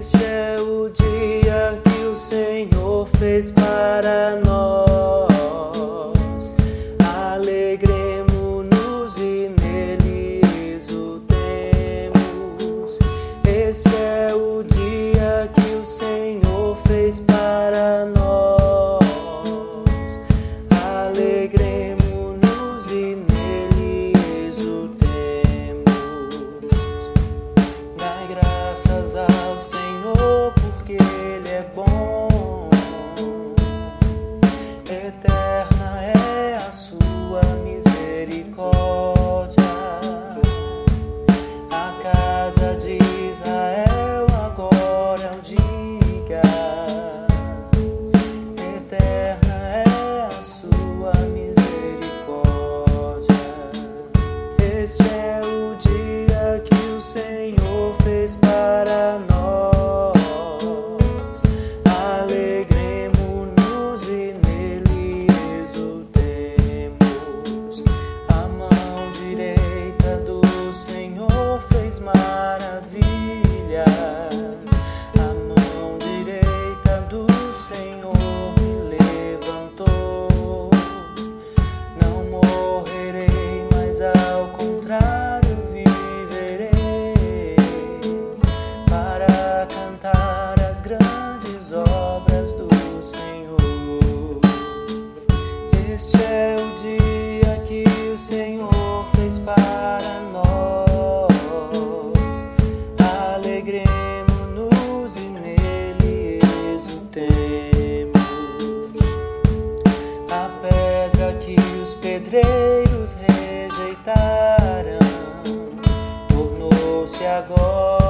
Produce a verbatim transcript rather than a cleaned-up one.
Este é o dia que o Senhor fez para nós. Alegremo-nos e nele exultemos. Este é o dia que o Senhor fez para nós. Alegremo-nos e nele exultemos. Dai graças ao Senhor, porque Ele é bom. Eterna é a sua misericórdia. A casa de Israel agora o diga. Eterna é a sua misericórdia. Este é o dia que o Senhor fez para nós. Alegremo-nos e nele exultemos. A mão direita do Senhor fez maravilhas. A mão direita do Senhor me levantou. Não morrerei, mas ao contrário viverei, para cantar as grandes obras do Senhor. Este é o dia que o Senhor fez para nós. Alegremo-nos e nele exultemos. A pedra que os pedreiros rejeitaram tornou-se agora